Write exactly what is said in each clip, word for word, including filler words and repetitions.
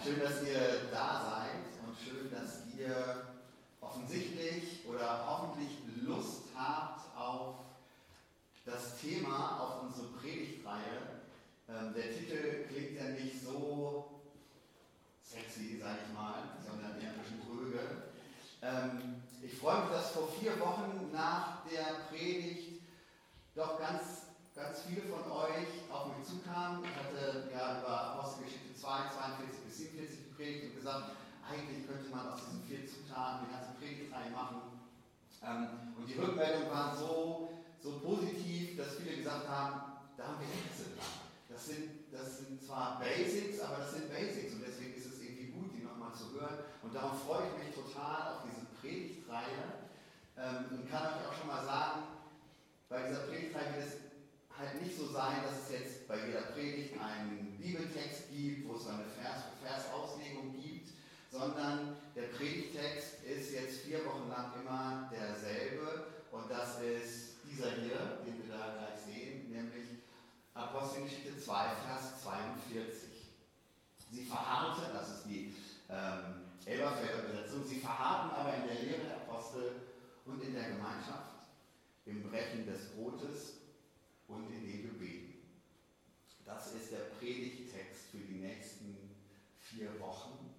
Schön, dass ihr da seid und schön, dass ihr offensichtlich oder hoffentlich Lust habt auf das Thema, auf unsere Predigtreihe. Ähm, der Titel klingt ja nicht so sexy, sage ich mal, sondern eher ein bisschen dröge. Ähm, ich freue mich, dass vor vier Wochen nach der Predigt doch ganz, ganz viele von euch auf mich zukamen. Ich hatte ja über Apostelgeschichte zwei, zweiundvierzig bis siebenundvierzig gepredigt und gesagt, eigentlich könnte man aus diesen vier Zutaten die ganze Predigtreihe machen. Ähm, und die Rückmeldungen waren so, so positiv, dass viele gesagt haben, da haben wir Interesse dran. Das sind, das sind zwar Basics, aber das sind Basics und deswegen ist es irgendwie gut, die nochmal zu hören. Und darum freue ich mich total auf diese Predigtreihe ähm, und kann euch auch schon mal sagen, bei dieser Predigtreihe wird es halt nicht so sein, dass es jetzt bei jeder Predigt einen Bibeltext gibt, wo es so eine Vers-für-Vers-Auslegung gibt, sondern der Predigtext ist jetzt vier Wochen lang immer derselbe und das ist dieser hier, den wir da gleich sehen, nämlich Apostelgeschichte zwei, Vers zweiundvierzig. Sie verharrten, das ist die ähm, Elberfelder Übersetzung, sie verharrten aber in der Lehre der Apostel und in der Gemeinschaft, im Brechen des Brotes und in den Gebeten. Das ist der Predigttext für die nächsten vier Wochen.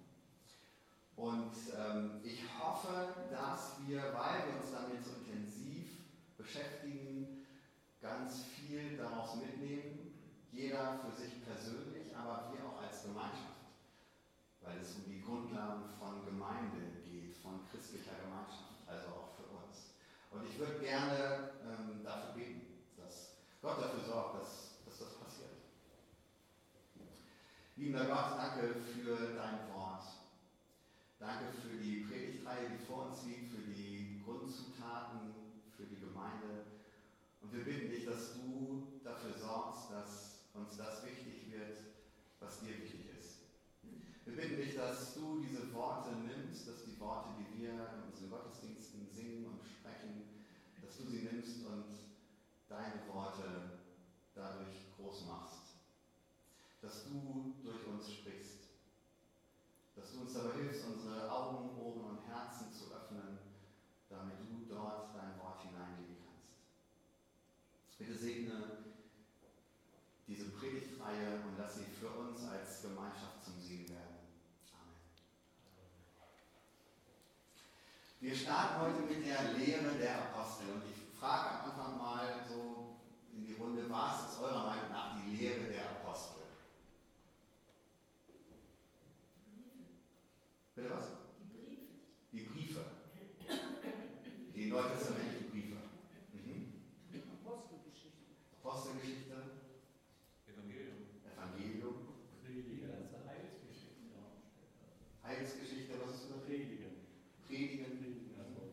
Und ähm, ich hoffe, dass wir, weil wir uns damit so intensiv beschäftigen, ganz viel daraus mitnehmen, jeder für sich persönlich, aber wir auch als Gemeinschaft, weil es um die Grundlagen von Gemeinde geht, von christlicher Gemeinschaft, also auch für uns. Und ich würde gerne ähm, dafür beten, dass Gott dafür sorgt, dass, dass das passiert. Liebender Gott, danke für dein Wort. Danke für die Predigtreihe, die vor uns liegt, für die Grundzutaten, für die Gemeinde. Und wir bitten dich, dass du dafür sorgst, dass uns das wichtig wird, was dir wichtig ist. Wir bitten dich, dass du diese Worte nimmst, dass die Worte, die wir in unseren Gottesdiensten singen und sprechen, dass du sie nimmst und deine Worte dadurch groß machst. Dass du durch uns sprichst. Dass du uns dabei hilfst, unsere Augen, Ohren und Herzen zu öffnen, damit du dort dein Wort hineinlegen kannst. Bitte segne diese Predigtreihe und lass sie für uns als Gemeinschaft zum Segen werden. Amen. Wir starten heute mit der Lehre der Apostel und ich frage am Anfang mal so in die Runde, was ist eurer Meinung nach die Lehre der Apostel? Bitte was? Die Briefe. Die Briefe. Die neutestamentlichen Briefe. Mhm. Apostelgeschichte. Apostelgeschichte. Evangelium. Evangelium. Predigen, also Heilsgeschichte. Heilsgeschichte, was ist das? Predigen. Predigen. Predigen, also.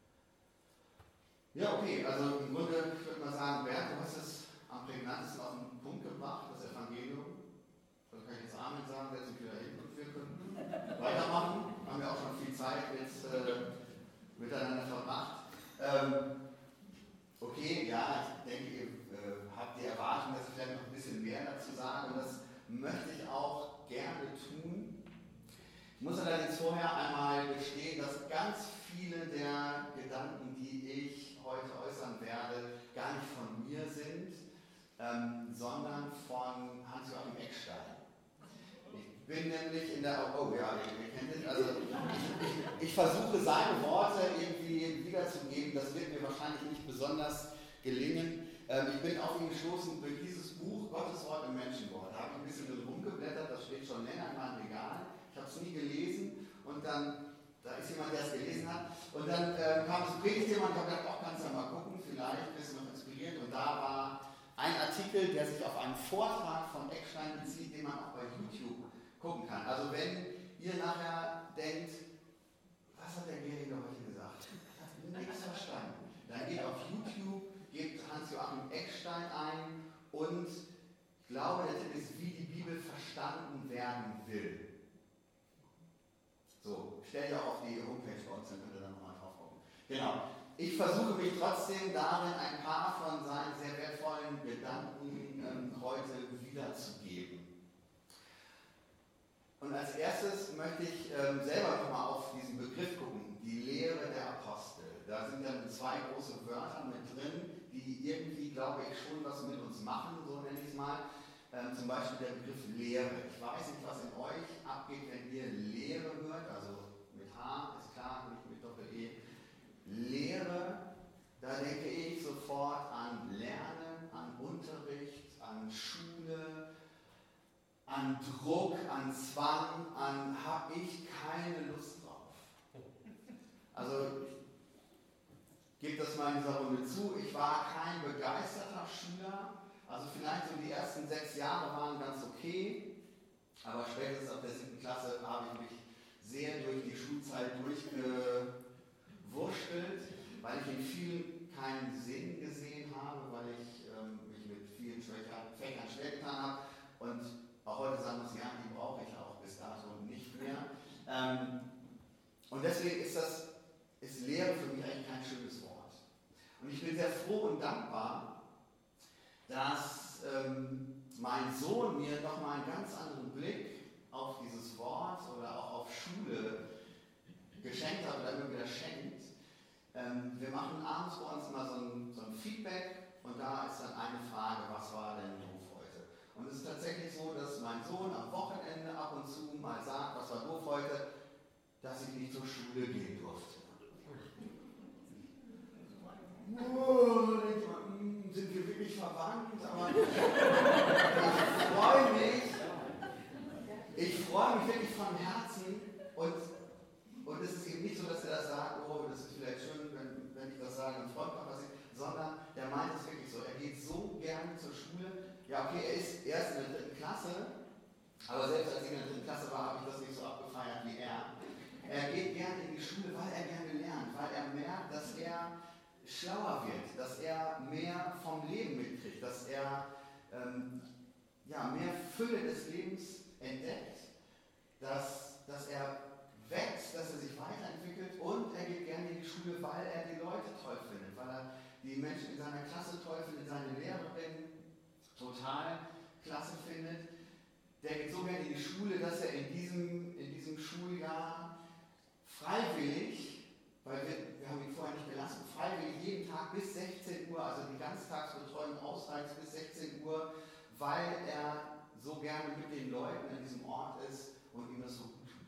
Ja, okay, also im Grunde würde man sagen, Bernd, du hast es am prägnantesten auf den Punkt gebracht, das Evangelium. Also kann ich jetzt Amen sagen, setze mich wieder hin und wir können weitermachen. Haben wir auch schon viel Zeit jetzt äh, miteinander verbracht. Ähm, okay, ja, ich denke, ihr äh, habt die Erwartung, dass ich vielleicht noch ein bisschen mehr dazu sage und das möchte ich auch gerne tun. Ich muss allerdings vorher einmal gestehen, dass ganz viele der Gedanken, die ich heute äußern werde, gar nicht von mir sind, ähm, sondern von Hans-Joachim Eckstein. Ich bin nämlich in der, oh ja, ihr kennt es, also ich, ich versuche seine Worte irgendwie wiederzugeben, das wird mir wahrscheinlich nicht besonders gelingen. Ähm, ich bin auf ihn gestoßen durch dieses Buch Gottes Wort im Menschenwort. Da habe ich ein bisschen drin rumgeblättert, das steht schon länger in meinem Regal. Ich habe es nie gelesen und dann, da ist jemand, der es gelesen hat. Und dann äh, kam das Predigtthema und ich habe gedacht, auch kannst du ja mal gucken, vielleicht bist du noch inspiriert. Und da war ein Artikel, der sich auf einen Vortrag von Eckstein bezieht, den man auch bei YouTube gucken kann. Also wenn ihr nachher denkt, was hat der Gehringer heute gesagt? Ich habe nichts verstanden. Dann geht auf YouTube, gebt Hans-Joachim Eckstein ein und ich glaube, der Titel ist, wie die Bibel verstanden werden will. So, stellt ihr auf die Homepage bei uns, dann könnt ihr da nochmal drauf gucken. Genau. Ich versuche mich trotzdem darin, ein paar von seinen sehr wertvollen Gedanken ähm, heute wiederzugeben. Und als erstes möchte ich ähm, selber nochmal auf diesen Begriff gucken, die Lehre der Apostel. Da sind dann zwei große Wörter mit drin, die irgendwie, glaube ich, schon was mit uns machen, so nenne ich es mal. Ähm, zum Beispiel der Begriff Lehre. Ich weiß nicht, was in euch abgeht, wenn ihr Lehre hört, also mit H, ist klar, nicht mit Doppel-E. Lehre, da denke ich sofort an Lernen, an Unterricht, an Schule, an Druck, an Zwang, an habe ich keine Lust drauf. Also ich gebe das mal in dieser Runde zu, ich war kein begeisterter Schüler, also vielleicht so die ersten sechs Jahre waren ganz okay, aber spätestens ab der siebten Klasse habe ich mich sehr durch die Schulzeit durchgewurschtelt, weil ich in vielen keinen Sinn gesehen habe, weil ich ähm, mich mit vielen Fächern schwer getan habe und auch heute sagen muss, ja, die brauche ich auch bis dato nicht mehr. Ähm, und deswegen ist das, ist Lehre für mich eigentlich kein schönes Wort. Und ich bin sehr froh und dankbar, dass ähm, mein Sohn mir nochmal einen ganz anderen Blick auf dieses Wort oder auch auf Schule geschenkt hat oder immer wieder schenkt. Ähm, wir machen abends bei uns immer so ein, so ein Feedback und da ist dann eine Frage, was war denn doof heute? Und es ist tatsächlich so, dass mein Sohn am Wochenende ab und zu mal sagt, was war doof heute, dass ich nicht zur Schule gehen durfte. Oh, denkt man, hm, sind wir wirklich verwandt? Aber ich freue mich, ich freue mich wirklich von Herzen und, und es ist eben nicht so, dass er das sagt, oh, das ist vielleicht schön, wenn, wenn ich das sage, ein Freund macht was ich, sondern der meint es wirklich so. Er geht so gerne zur Schule. Ja, okay, er ist erst in der dritten Klasse, aber selbst als ich in der dritten Klasse war, habe ich das nicht so abgefeiert wie er. Er geht gerne in die Schule, weil er gerne lernt, weil er merkt, dass er schlauer wird, dass er mehr vom Leben mitkriegt, dass er ähm, ja, mehr Fülle des Lebens entdeckt, dass, dass er wächst, dass er sich weiterentwickelt und er geht gerne in die Schule, weil er die Leute toll findet, weil er die Menschen in seiner Klasse toll findet, seine Lehrerin total klasse findet. Der geht so gerne in die Schule, dass er in diesem, in diesem Schuljahr freiwillig, weil wir, wir haben ihn vorher nicht gelassen, freiwillig jeden Tag bis sechzehn Uhr, also die Ganztagsbetreuung ausreicht bis sechzehn Uhr, weil er so gerne mit den Leuten an diesem Ort ist und ihm das so gut tut.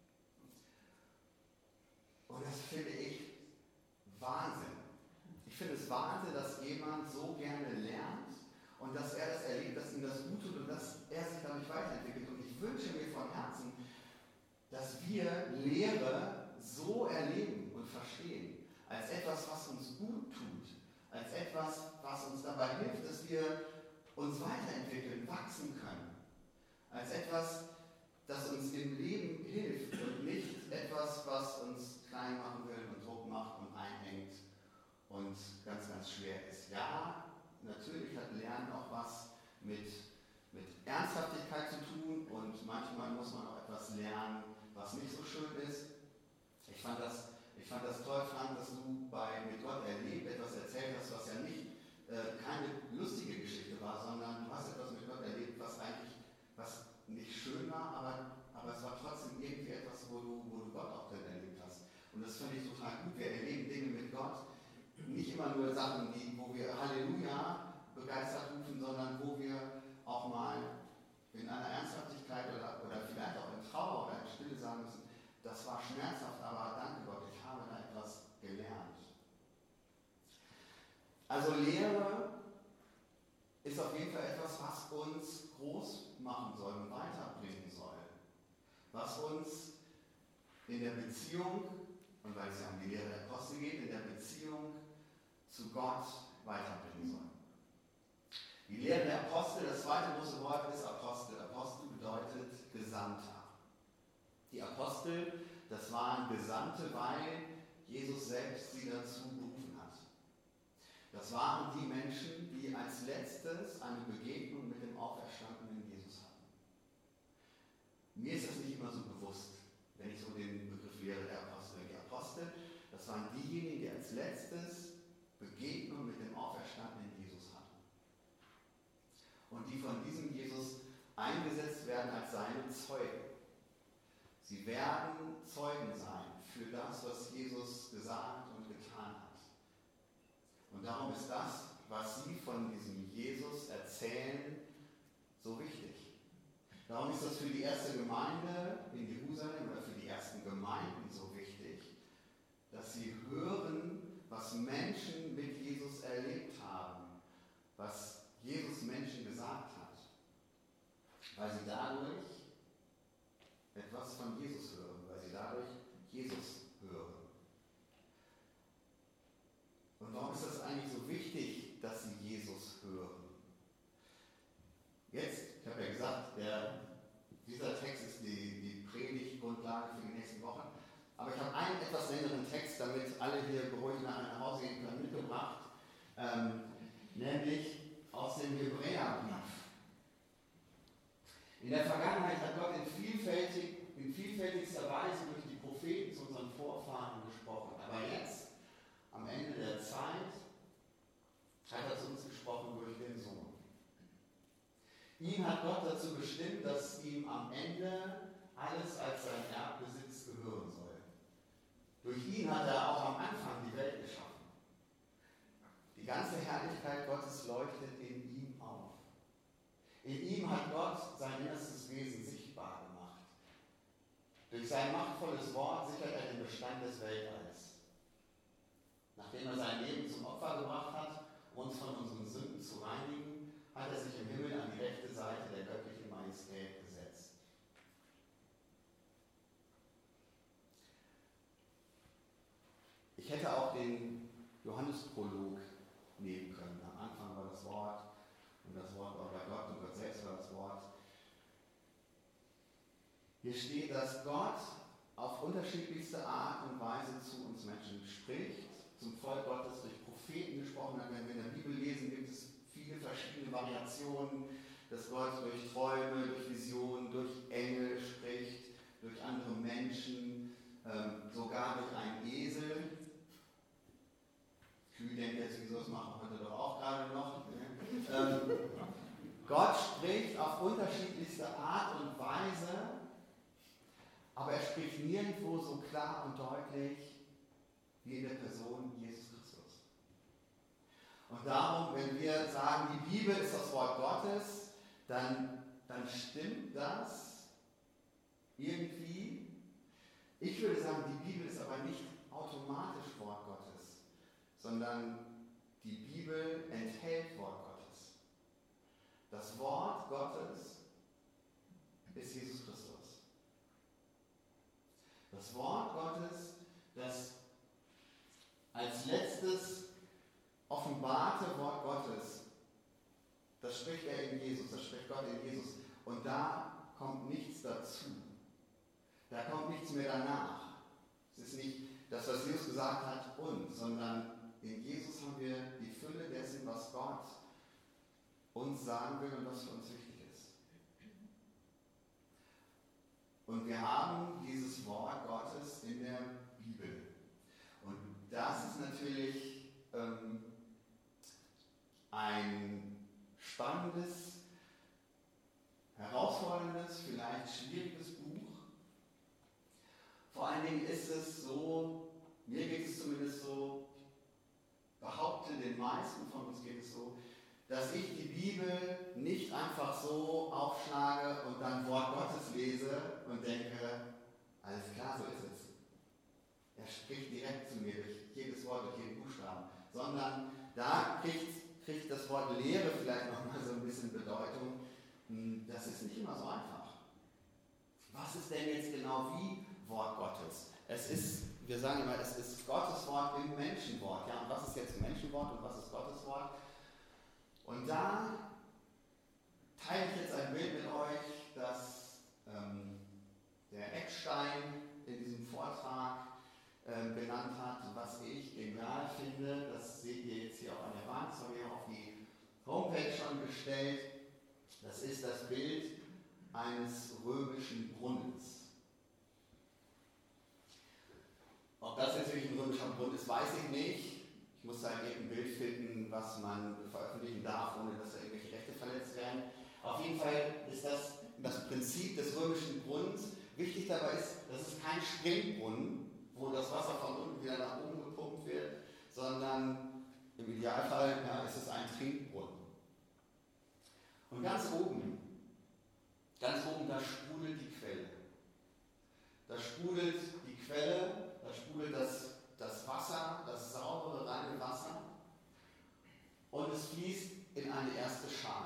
Und das finde ich Wahnsinn. Ich finde es Wahnsinn, dass jemand so gerne lernt und dass er das erlebt, dass ihm das gut tut und dass er sich dadurch weiterentwickelt. Und ich wünsche mir von Herzen, dass wir Lehre so erleben und verstehen, als etwas, was uns gut tut, als etwas, was uns dabei hilft, dass wir uns weiterentwickeln, wachsen können, als etwas, das uns im Leben hilft und nicht etwas, was uns klein machen will und Druck macht und einhängt und ganz, ganz schwer ist. Ja, natürlich hat Lernen auch was mit, mit Ernsthaftigkeit zu tun und manchmal muss man auch etwas lernen, was nicht so schön ist. Ich fand das, ich fand das toll, Frank, dass du bei Mit Gott erlebt etwas erzählt hast, was ja nicht äh, keine lustige Geschichte war, sondern du hast etwas mit Gott erlebt, was eigentlich was nicht schön war, aber, aber es war trotzdem irgendwie etwas, wo du, wo du Gott auch drin erlebt hast. Und das finde ich total gut. Wir erleben Dinge mit Gott, nicht immer nur Sachen, die, wo wir Halleluja begeistert rufen, sondern wo wir auch mal in einer Ernsthaftigkeit oder, oder vielleicht auch in Trauer oder in Stille sagen müssen, das war schmerzhaft, aber danke Gott, ich habe da etwas gelernt. Also Lehre ist auf jeden Fall etwas, was uns groß machen soll und weiterbringen soll. Was uns in der Beziehung, und weil es ja um die Lehre der Apostel geht, in der Beziehung zu Gott weiterbringen soll. Die Lehre der Apostel, das zweite große Wort ist Apostel. Apostel bedeutet Gesandter. Die Apostel, das waren Gesandte, weil Jesus selbst sie dazu berufen hat. Das waren die Menschen, die als letztes eine Begegnung mit dem auferstandenen Jesus hatten. Mir ist das nicht immer so bewusst, wenn ich so den Begriff Lehre der Apostel denke. Die Apostel, das waren diejenigen, die als letztes Begegnung mit dem auferstandenen Jesus hatten. Und die von diesem Jesus eingesetzt werden als seine Zeugen. Sie werden Zeugen sein für das, was Jesus gesagt und getan hat. Und darum ist das, was sie von diesem Jesus erzählen, so wichtig. Darum ist das für die erste Gemeinde in Jerusalem oder für die ersten Gemeinden so wichtig, dass sie hören, was Menschen mit Jesus erlebt haben, was Jesus Menschen gesagt hat, weil sie dadurch etwas von Jesus hören, weil sie dadurch Jesus hören. Und warum ist das eigentlich so wichtig, dass sie Jesus hören? Jetzt, ich habe ja gesagt, der, dieser Text ist die, die Predigtgrundlage für die nächsten Wochen. Aber ich habe einen etwas längeren Text, damit alle hier beruhigt nach Hause gehen können, mitgebracht, ähm, nämlich aus dem Hebräerbrief. In der Vergangenheit hat Gott in, vielfältig, in vielfältigster Weise durch die Propheten zu unseren Vorfahren gesprochen. Aber jetzt, am Ende der Zeit, hat er zu uns gesprochen durch den Sohn. Ihn hat Gott dazu bestimmt, dass ihm am Ende alles als sein Erbbesitz gehören soll. Durch ihn hat er auch am Anfang die Welt geschaffen. Die ganze Herrlichkeit Gottes leuchtet in ihm auf. In ihm hat Gott sein erstes Wesen sichtbar gemacht. Durch sein machtvolles Wort sichert er den Bestand des Weltalls. Nachdem er sein Leben zum Opfer gebracht hat, um uns von unseren Sünden zu reinigen, hat er sich im Himmel an die rechte Seite der göttlichen Majestät gesetzt. Ich hätte auch den Johannesprolog nehmen können. Am Anfang war das Wort und das Wort war bei Gott und Gott selbst war das Wort. Hier steht, dass Gott auf unterschiedlichste Art und Weise zu uns Menschen spricht, zum Volk Gottes durch Propheten gesprochen hat. Wenn wir in der Bibel lesen, gibt es viele verschiedene Variationen, dass Gott durch Träume, durch Visionen, durch Engel spricht, durch andere Menschen, ähm, sogar durch einen Esel. Ich denke jetzt, wieso das machen wir heute doch auch gerade noch. ähm, Gott spricht auf unterschiedlichste Art und Weise, aber er spricht nirgendwo so klar und deutlich wie in der Person Jesus Christus. Und darum, wenn wir sagen, die Bibel ist das Wort Gottes, dann, dann stimmt das irgendwie. Ich würde sagen, die Bibel ist aber nicht automatisch Wort Gottes, sondern die Bibel enthält Wort Gottes. Das Wort Gottes ist Jesus Christus. Das Wort Gottes, das als letztes offenbarte Wort Gottes, das spricht er in Jesus, das spricht Gott in Jesus. Und da kommt nichts dazu. Da kommt nichts mehr danach. Es ist nicht das, was Jesus gesagt hat, und, sondern in Jesus haben wir die Fülle dessen, was Gott uns sagen will und was für uns wichtig ist. Und wir haben dieses Wort Gottes in der Bibel. Und das ist natürlich ähm, ein spannendes, herausforderndes, vielleicht schwieriges Buch. Vor allen Dingen ist es so, mir geht es zumindest so, behaupte den meisten von uns geht es so, dass ich die Bibel nicht einfach so aufschlage und dann Wort Gottes lese und denke, alles klar, so ist es. Er spricht direkt zu mir durch jedes Wort, durch jeden Buchstaben, sondern da kriegt, kriegt das Wort Lehre vielleicht nochmal so ein bisschen Bedeutung. Das ist nicht immer so einfach. Was ist denn jetzt genau wie Wort Gottes? Es ist, wir sagen immer, es ist Gottes Wort im Menschenwort. Ja, und was ist jetzt Menschenwort und was ist Gottes Wort? Und da teile ich jetzt ein Bild mit euch, das ähm, der Eckstein in diesem Vortrag äh, benannt hat, was ich genial finde. Das seht ihr jetzt hier auch an der Wand, das haben wir auf die Homepage schon gestellt. Das ist das Bild eines römischen Brunnens. Ob das jetzt wirklich ein römischer Brunnen ist, weiß ich nicht. Ich muss halt ein Bild finden, was man veröffentlichen darf, ohne dass da irgendwelche Rechte verletzt werden. Auf jeden Fall ist das das Prinzip des römischen Brunnens, Wichtig dabei ist, das ist kein Springbrunnen, wo das Wasser von unten wieder nach oben gepumpt wird, sondern im Idealfall ja, ist es ein Trinkbrunnen. Und ganz oben, ganz oben, da sprudelt die Quelle. Da sprudelt die Quelle, da sprudelt das, das Wasser, das saubere, reine Wasser. Und es fließt in eine erste Schale.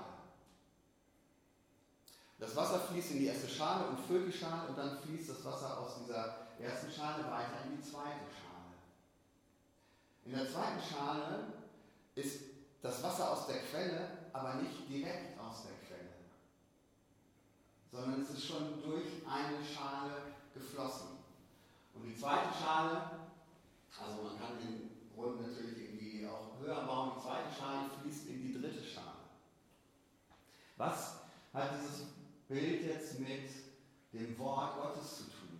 Das Wasser fließt in die erste Schale und füllt die Schale und dann fließt das Wasser aus dieser ersten Schale weiter in die zweite Schale. In der zweiten Schale ist das Wasser aus der Quelle, aber nicht direkt aus der Quelle, sondern es ist schon durch eine Schale geflossen. Und die zweite Schale, also man kann den Brunnen natürlich irgendwie auch höher bauen, die zweite Schale fließt in die dritte Schale. Was hat dieses Bild jetzt mit dem Wort Gottes zu tun?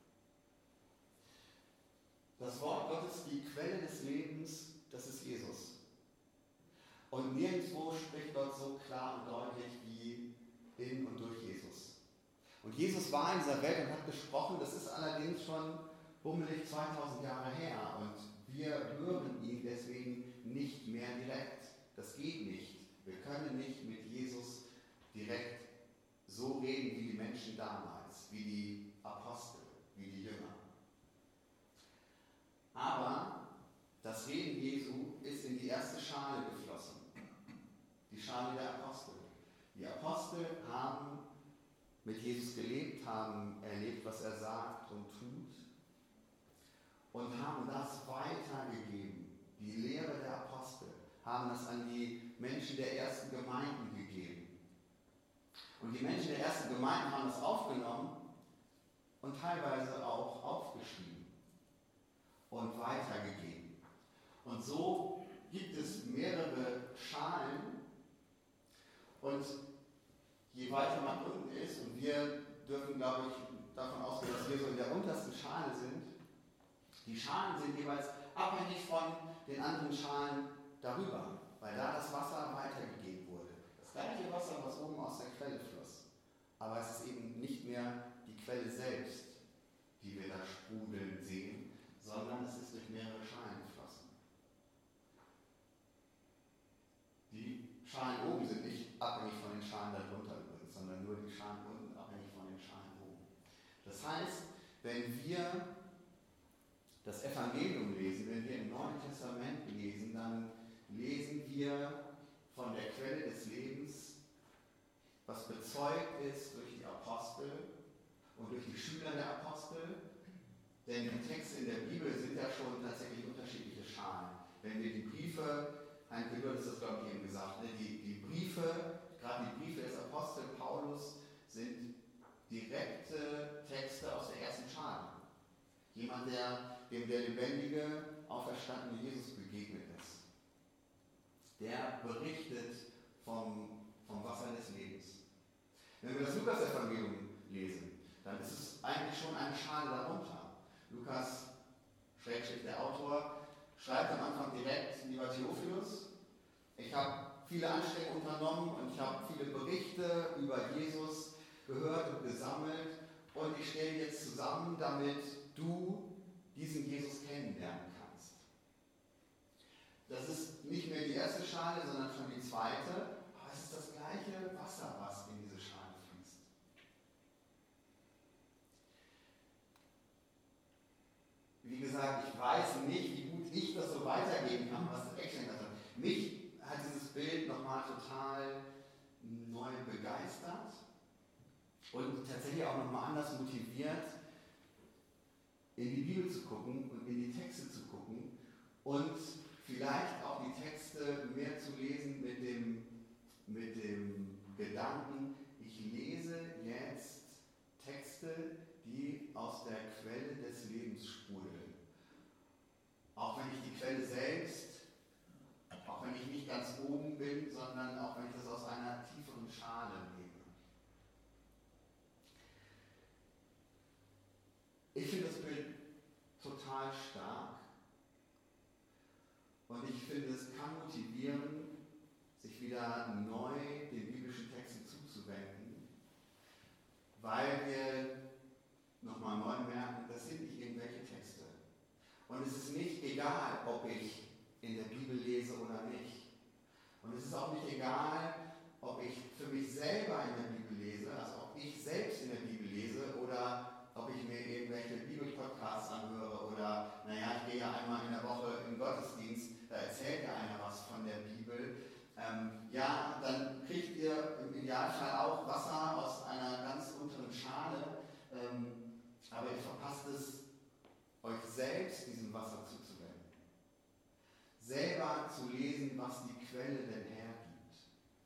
Das Wort Gottes, die Quelle des Lebens, das ist Jesus. Und nirgendwo spricht Gott so klar und deutlich wie in und durch Jesus. Und Jesus war in dieser Welt und hat gesprochen, das ist allerdings schon bummelig zweitausend Jahre her und wir hören ihn deswegen nicht mehr direkt. Das geht nicht. Wir können nicht mit Jesus direkt so reden wie die Menschen damals, wie die Apostel, wie die Jünger. Aber das Reden Jesu ist in die erste Schale geflossen. Die Schale der Apostel. Die Apostel haben mit Jesus gelebt, haben erlebt, was er sagt und tut und haben das weitergegeben. Die Lehre der Apostel haben das an die Menschen der ersten Gemeinden gegeben. Und die Menschen der ersten Gemeinden haben das aufgenommen und teilweise auch aufgeschrieben und weitergegeben. Und so gibt es mehrere Schalen und je weiter man unten ist, und wir dürfen, glaube ich, davon ausgehen, dass wir so in der untersten Schale sind, die Schalen sind jeweils abhängig von den anderen Schalen darüber, weil da das Wasser weitergegeben wurde. Das gleiche Wasser, was oben aus der Quelle floss. Aber es ist eben nicht mehr die Quelle selbst, die wir da sprudeln sehen, sondern es ist durch mehrere Schalen geflossen. Die Schalen oben sind nicht abhängig von den Schalen darunter übrigens, sondern nur die Schalen unten abhängig von den Schalen oben. Das heißt, wenn wir das Evangelium lesen, wenn wir im Neuen Testament lesen, dann lesen wir von der Quelle des Lebens, was bezeugt ist durch die Apostel und durch die Schüler der Apostel. Denn die Texte in der Bibel sind ja schon tatsächlich unterschiedliche Schalen. Wenn wir die Briefe, Heinke, du hast das, glaube ich, eben gesagt, ne? die, die Briefe, gerade die Briefe des Apostels Paulus, sind direkte Texte aus der ersten Schale. Jemand, der dem der lebendige, auferstandene Jesus begegnet ist. Der berichtet vom, vom Wasser des Lebens. Wenn wir das Lukas-Evangelium lesen, dann ist es eigentlich schon eine Schale darunter. Lukas, Schrägstrich der Autor, schreibt am Anfang direkt, lieber Theophilus, ich habe viele Anstrengungen unternommen und ich habe viele Berichte über Jesus gehört und gesammelt und ich stelle jetzt zusammen, damit du diesen Jesus kennenlernen kannst. Das ist nicht mehr die erste Schale, sondern schon die zweite, aber es ist das gleiche Wasser, was in diese Schale fließt. Wie gesagt, ich weiß nicht, wie gut ich das so weitergeben kann, was der Action hat. Mich hat dieses Bild nochmal total neu begeistert und tatsächlich auch nochmal anders motiviert, in die Bibel zu gucken und in die Texte zu gucken und vielleicht auch die Texte mehr zu lesen mit dem, mit dem Gedanken, ich lese jetzt Texte, die aus der Quelle des Lebens sprudeln. Auch wenn ich die Quelle selbst, auch wenn ich nicht ganz oben bin, sondern auch wenn ich das aus einer tieferen Schale nehme. Ich finde das Bild total stark und ich finde, es kann motivieren, sich wieder neu den biblischen Texten zuzuwenden, weil wir ja, dann kriegt ihr im Idealfall auch Wasser aus einer ganz unteren Schale, ähm, aber ihr verpasst es, euch selbst diesem Wasser zuzuwenden. Selber zu lesen, was die Quelle denn hergibt.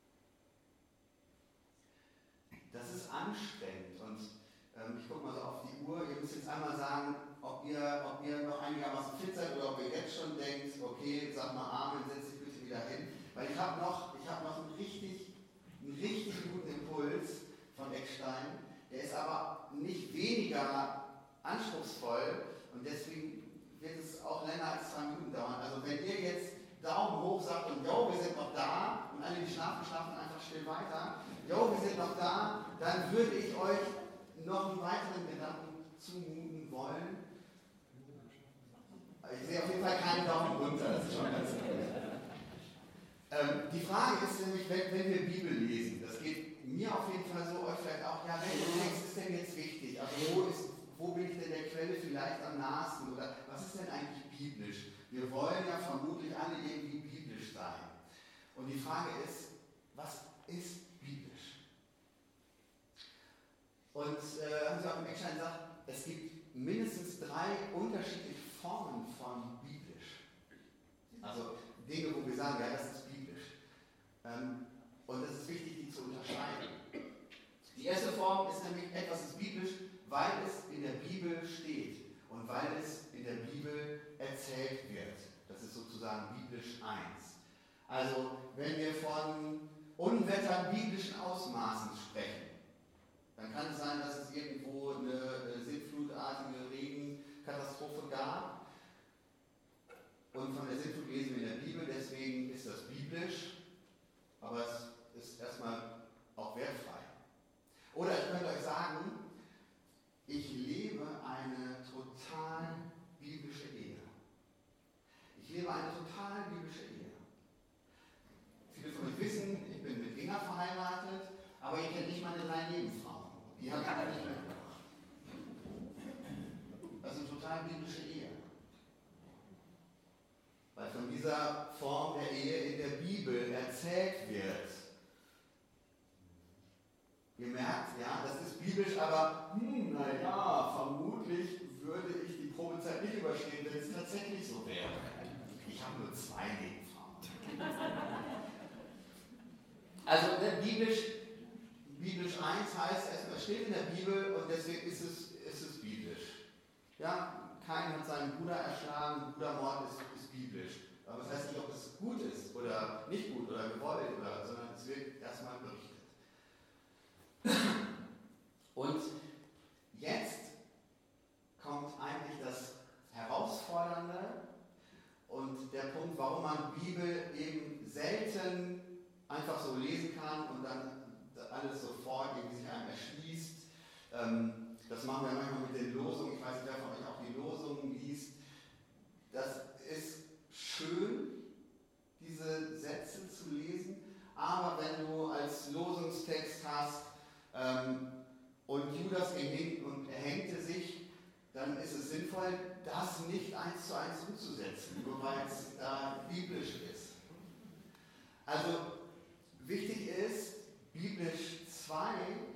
Das ist anstrengend und ähm, ich gucke mal so auf die Uhr, ihr müsst jetzt einmal sagen, ob ihr, ob ihr noch einigermaßen fit seid oder ob ihr jetzt schon denkt, okay, sag mal Amen, setz dich bitte wieder hin. Weil ich habe noch, ich hab noch einen, richtig, einen richtig guten Impuls von Eckstein. Der ist aber nicht weniger anspruchsvoll und deswegen wird es auch länger als zwei Minuten dauern. Also wenn ihr jetzt Daumen hoch sagt und jo, wir sind noch da und alle, die schlafen, schlafen einfach still weiter. Jo, wir sind noch da, dann würde ich euch noch einen weiteren Gedanken zumuten wollen. Ich sehe auf jeden Fall keinen Daumen runter, das ist schon ganz gut. Ähm, die Frage ist nämlich, wenn, wenn wir Bibel lesen, das geht mir auf jeden Fall so, euch vielleicht auch, ja, welcher Text ist denn jetzt wichtig? Also wo, ist, wo bin ich denn der Quelle vielleicht am nahesten? Oder was ist denn eigentlich biblisch? Wir wollen ja vermutlich alle irgendwie biblisch sein. Und die Frage ist, was ist biblisch? Und äh, haben Sie auch im Eckstein gesagt, es gibt mindestens drei unterschiedliche Formen von biblisch. Also Dinge, wo wir sagen, ja, das ist biblisch. Ähm, und es ist wichtig, die zu unterscheiden. Die erste Form ist nämlich, etwas ist biblisch, weil es in der Bibel steht und weil es in der Bibel erzählt wird. Das ist sozusagen biblisch eins. Also, wenn wir von Unwettern biblischen Ausmaßen sprechen, dann kann es sein, dass es irgendwo eine, eine sintflutartige Regenkatastrophe gab. Und von der Sintflut lesen wir in der Bibel, deswegen ist das biblisch, aber es ist erstmal auch wertfrei. Oder ich könnte euch sagen, ich lebe eine total biblische Ehe. Ich lebe eine total biblische Ehe. Viele von euch wissen, ich bin mit Inga verheiratet, aber ihr kennt nicht meine drei Nebenfrauen. Die habe ich alle nicht mitgebracht. Das ist eine total biblische Ehe. Weil von dieser Form der Ehe in der Bibel erzählt wird. Ihr merkt, ja, das ist biblisch, aber hm, naja, vermutlich würde ich die Probezeit nicht überstehen, wenn es tatsächlich so wäre. Ich habe nur zwei Nebenfrauen. Also ne, biblisch, biblisch eins heißt, es steht in der Bibel und deswegen ist es, ist es biblisch. Ja, Kain hat seinen Bruder erschlagen, Brudermord ist, ist biblisch. Aber das heißt nicht, ob es gut ist oder nicht gut oder gewollt, oder, sondern es wird erstmal berichtet. Und jetzt kommt eigentlich das Herausfordernde und der Punkt, warum man Bibel eben selten einfach so lesen kann und dann alles sofort irgendwie sich einem erschließt. Ähm, das machen wir manchmal mit den Losungen. Ich weiß nicht, wer von euch auch die Losungen liest. Das ist schön, diese Sätze zu lesen, aber wenn du als Losungstext hast, ähm, und Judas ging hin und erhängte sich, dann ist es sinnvoll, das nicht eins zu eins umzusetzen, nur weil es da biblisch ist. Also wichtig ist, biblisch zwei,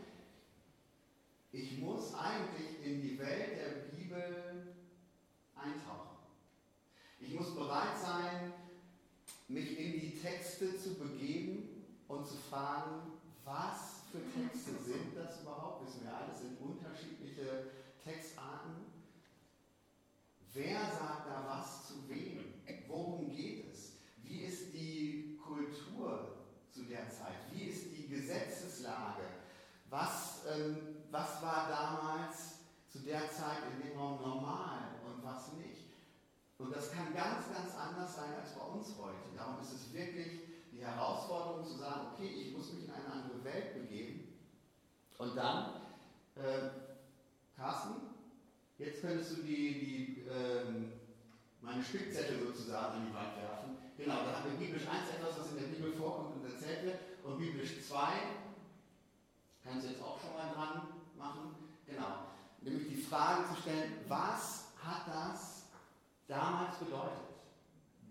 ich muss eigentlich in die Welt der Bibel eintauchen. Ich muss bereit sein, mich in die Texte zu begeben und zu fragen, was für Texte sind das überhaupt? Wissen wir alle, es sind unterschiedliche Textarten. Wer sagt da was zu wem? Worum geht es? Wie ist die Kultur zu der Zeit? Wie ist die Gesetzeslage? Was, ähm, was war damals zu der Zeit in dem Raum normal und was nicht? Und das kann ganz, ganz anders sein als bei uns heute. Darum ist es wirklich die Herausforderung zu sagen, okay, ich muss mich in eine andere Welt begeben. Und dann, äh, Carsten, jetzt könntest du die, die, ähm, meine Spickzettel sozusagen an die Wand werfen. Genau, da haben wir biblisch eins etwas, was in der Bibel vorkommt und erzählt wird. Und biblisch zwei, kannst du jetzt auch schon mal dran machen. Genau, nämlich die Frage zu stellen, was hat das damals bedeutet?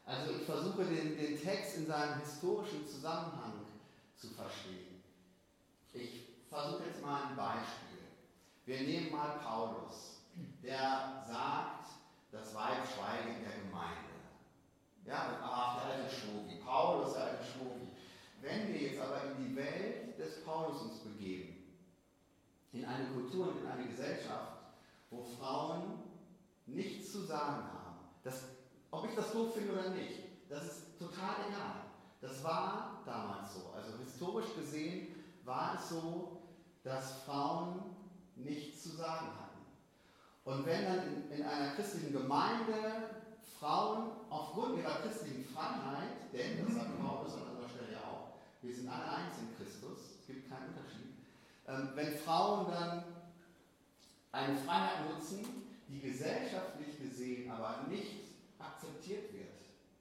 Also ich versuche den, den Text in seinem historischen Zusammenhang zu verstehen. Ich versuche jetzt mal ein Beispiel. Wir nehmen mal Paulus, der sagt, das Weib schweige in der Gemeinde. Ja, ach, der alte Schwobi, Paulus, der alte Schwobi. Wenn wir jetzt aber in die Welt des Paulus uns begeben, in eine Kultur und in eine Gesellschaft, wo Frauen nichts zu sagen haben, das, ob ich das doof finde oder nicht, das ist total egal. Das war damals so. Also historisch gesehen war es so, dass Frauen nichts zu sagen hatten. Und wenn dann in, in einer christlichen Gemeinde Frauen aufgrund ihrer christlichen Freiheit, denn das sagt Paulus an anderer Stelle ja auch, wir sind alle eins in Christus, es gibt keinen Unterschied, ähm, wenn Frauen dann eine Freiheit nutzen, die gesellschaftlich gesehen aber nicht akzeptiert wird.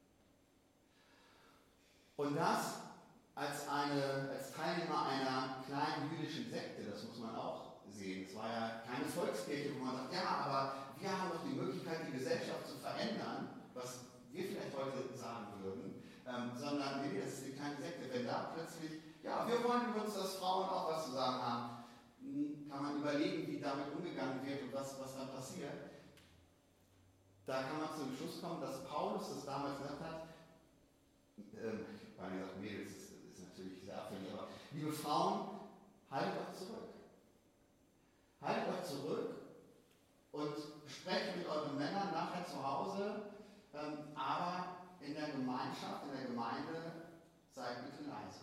Und das als, eine, als Teilnehmer einer kleinen jüdischen Sekte, das muss man auch sehen. Es war ja keine Volkskirche, wo man sagt, ja, aber wir haben doch die Möglichkeit, die Gesellschaft zu verändern, was wir vielleicht heute sagen würden, ähm, sondern nee, das ist eine kleine Sekte. Wenn da plötzlich, ja, wir wollen übrigens, dass Frauen auch was zu sagen haben, kann man überlegen, wie damit umgegangen wird und was, was dann passiert. Da kann man zum Schluss kommen, dass Paulus das damals gesagt hat, ähm, weil er sagt, Mädels, ist, ist natürlich sehr abfällig, aber liebe Frauen, haltet euch zurück. Haltet euch zurück und sprecht mit euren Männern nachher zu Hause, ähm, aber in der Gemeinschaft, in der Gemeinde, seid bitte leise.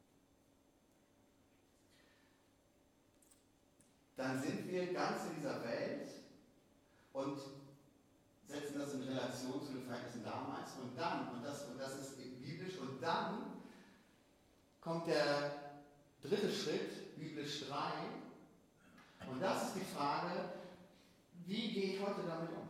Dann sind wir ganz in dieser Welt und setzen das in Relation zu den Verhältnissen damals und dann, und das, und das ist biblisch, und dann kommt der dritte Schritt, biblisch drei, und das ist die Frage, wie gehe ich heute damit um?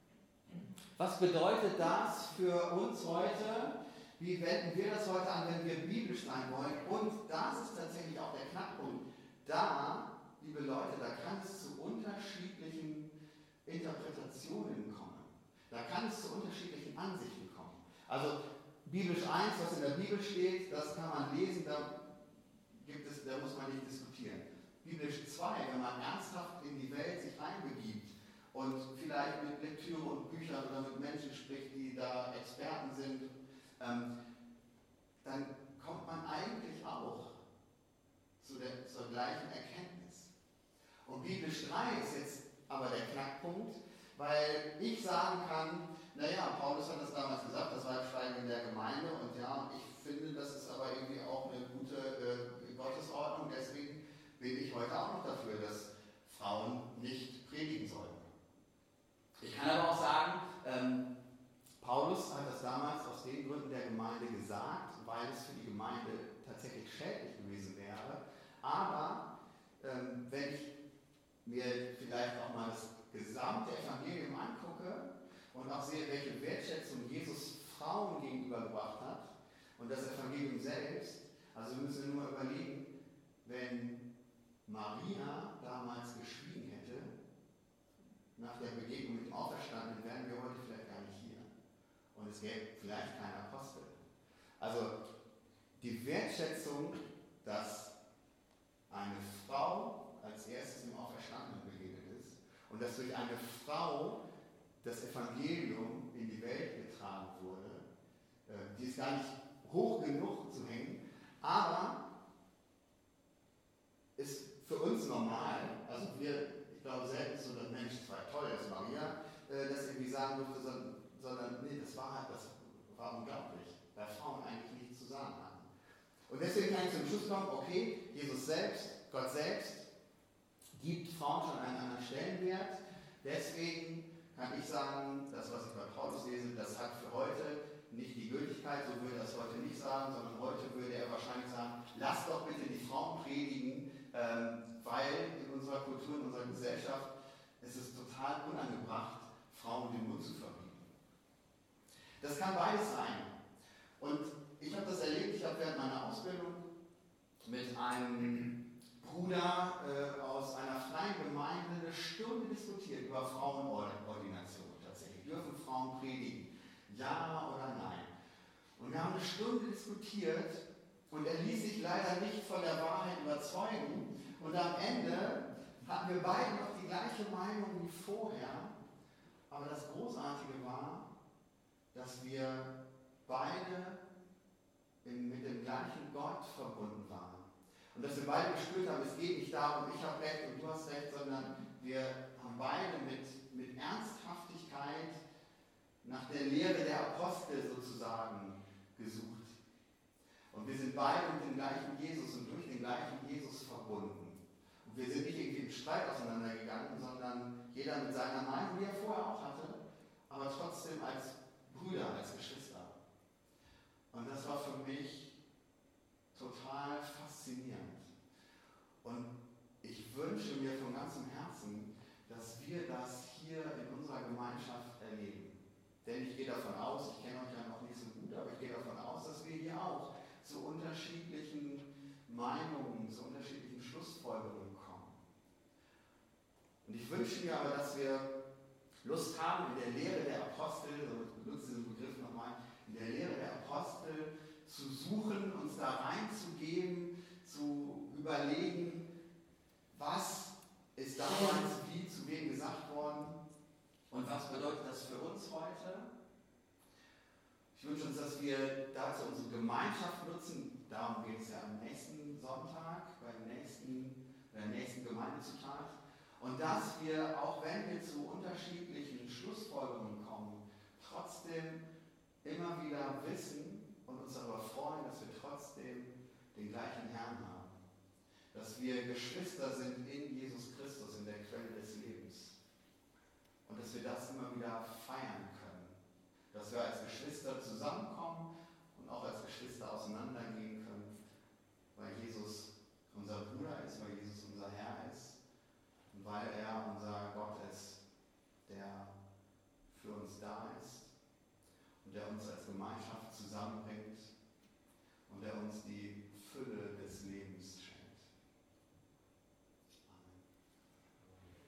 Was bedeutet das für uns heute? Wie wenden wir das heute an, wenn wir biblisch sein wollen? Und das ist tatsächlich auch der Knackpunkt. Da, liebe Leute, da kann es zu unterschiedlichen Interpretationen kommen. Da kann es zu unterschiedlichen Ansichten kommen. Also biblisch eins, was in der Bibel steht, das kann man lesen, da, gibt es, da muss man nicht diskutieren. Biblisch zwei, wenn man ernsthaft in die Welt sich einbegibt und vielleicht mit Lektüre und Büchern oder mit Menschen spricht, die da Experten sind, ähm, dann kommt man eigentlich auch zu der, zur gleichen Erkenntnis. Und biblisch drei ist jetzt aber der Knackpunkt, weil ich sagen kann, naja, Paulus hat das damals gesagt, das war Schweigen in der Gemeinde, und ja, ich finde, das ist aber irgendwie auch eine gute äh, Gottesordnung, deswegen bin ich heute auch noch dafür, dass Frauen nicht predigen sollen. Ich kann aber auch sagen, ähm, Paulus hat das damals aus den Gründen der Gemeinde gesagt, weil es für die Gemeinde tatsächlich schädlich gewesen wäre. Aber ähm, wenn ich mir vielleicht auch mal das gesamte Evangelium angucke und auch sehe, welche Wertschätzung Jesus Frauen gegenübergebracht hat und das Evangelium selbst, also müssen wir nur mal überlegen, wenn Maria damals geschwiegen hätte, nach der Begegnung mit dem Auferstandenen, wären wir heute vielleicht gar nicht hier. Und es gäbe vielleicht keinen Apostel. Also die Wertschätzung, dass eine Frau als erstes im Auferstandenen begegnet ist und dass durch eine Frau das Evangelium in die Welt getragen wurde, äh, die ist gar nicht hoch genug zu hängen, aber ist für uns normal, also wir, ich glaube selten so, dass Mensch zwar toll ist, Maria, äh, das irgendwie sagen durfte, sondern, sondern nee, das war halt, das war unglaublich, weil Frauen eigentlich nichts zu sagen hatten. Und deswegen kann ich zum Schluss kommen, okay, Jesus selbst, Gott selbst, gibt Frauen schon einen anderen Stellenwert, deswegen kann ich sagen, das, was ich bei Paulus lese, das hat für heute nicht die Gültigkeit, so würde er es heute nicht sagen, sondern heute würde er wahrscheinlich sagen, lasst doch bitte die Frauen predigen, ähm, weil in unserer Kultur, in unserer Gesellschaft ist es total unangebracht, Frauen den Mund zu verbieten. Das kann beides sein. Und ich habe das erlebt, ich habe während meiner Ausbildung mit einem Bruder äh, aus einer freien Gemeinde eine Stunde diskutiert über Frauenordination tatsächlich. Dürfen Frauen predigen? Ja oder nein? Und wir haben eine Stunde diskutiert und er ließ sich leider nicht von der Wahrheit überzeugen. Und am Ende hatten wir beide noch die gleiche Meinung wie vorher. Aber das Großartige war, dass wir beide in, mit dem gleichen Gott verbunden waren. Und dass wir beide gespürt haben, es geht nicht darum, ich habe recht und du hast recht, sondern wir haben beide mit, mit Ernsthaftigkeit nach der Lehre der Apostel sozusagen gesucht. Und wir sind beide mit dem gleichen Jesus und durch den gleichen Jesus verbunden. Und wir sind nicht irgendwie im Streit auseinandergegangen, sondern jeder mit seiner Meinung, die er vorher auch hatte, aber trotzdem als Brüder, als Geschwister. Und das war für mich total faszinierend. Und ich wünsche mir von ganzem Herzen, dass wir das hier in unserer Gemeinschaft erleben. Denn ich gehe davon aus, ich kenne euch ja noch nicht so gut, aber ich gehe davon aus, dass wir hier auch zu unterschiedlichen Meinungen, zu unterschiedlichen Schlussfolgerungen kommen. Und ich wünsche mir aber, dass wir Lust haben, in der Lehre der Apostel, so ich benutze diesen Begriff nochmal, in der Lehre der Apostel zu suchen, uns da reinzugeben, zu überlegen, was ist damals wie zu wem gesagt worden und was bedeutet das für uns heute. Ich wünsche uns, dass wir dazu unsere Gemeinschaft nutzen, darum geht es ja am nächsten Sonntag, beim nächsten, bei der nächsten Gemeindezutag. Und dass wir, auch wenn wir zu unterschiedlichen Schlussfolgerungen kommen, trotzdem immer wieder wissen und uns darüber freuen, dass wir trotzdem den gleichen Herrn haben. Dass wir Geschwister sind in Jesus Christus, in der Quelle des Lebens. Und dass wir das immer wieder feiern können. Dass wir als Geschwister zusammenkommen und auch als Geschwister auseinandergehen können, weil Jesus unser Bruder ist, weil Jesus unser Herr ist. Und weil er unser Gott ist, der für uns da ist und der uns als Gemeinschaft zusammenbringt und der uns die Fülle